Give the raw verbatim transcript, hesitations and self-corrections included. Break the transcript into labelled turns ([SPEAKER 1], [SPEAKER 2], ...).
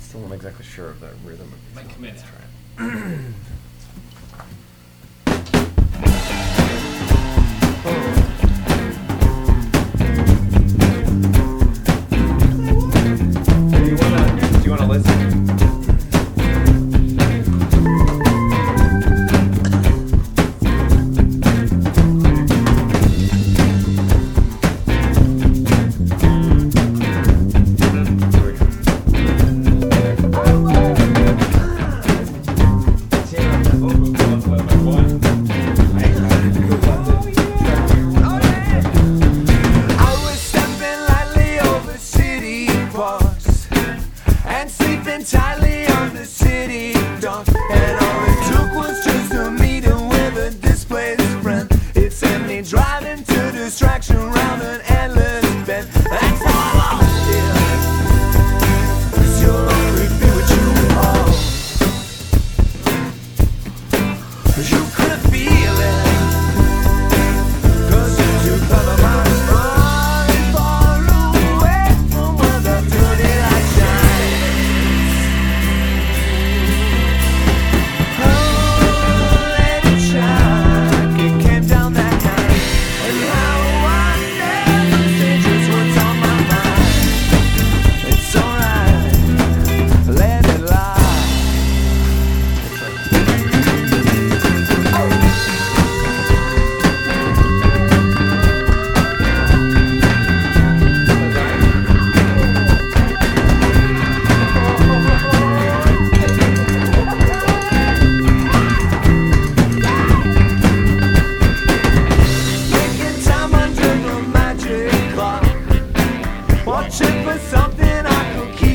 [SPEAKER 1] Still not exactly sure of the rhythm of these.
[SPEAKER 2] Might come in.
[SPEAKER 1] Let's try it. Do you wanna? Do you wanna listen?
[SPEAKER 3] Entirely on the city dock, and all it took was just a meeting with a displaced friend. It sent me driving to distraction around an endless bend. That's all I feel, 'cause you'll only be what you are. 'Cause you couldn't feel it, 'cause you're too clever, my far, far away from where the dirty light shines. Watching for something I could keep.